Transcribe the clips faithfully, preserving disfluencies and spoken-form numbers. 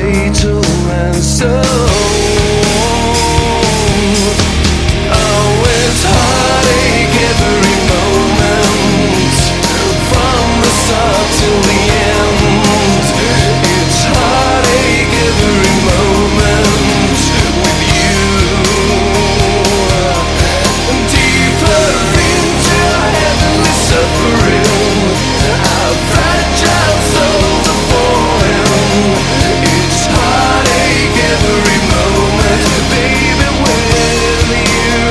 fatal and so. Oh, it's heartache every moment, from the start till the end. It's heartache every moment with you. Deeper into heavenly suffering, our fragile souls are falling. It's heartache every moment, baby, with you.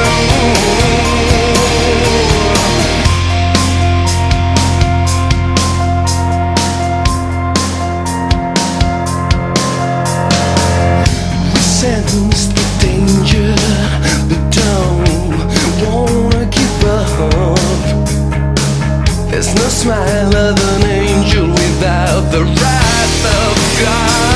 We sense the danger, but don't wanna give up. There's no smile of an angel without the wrath of God.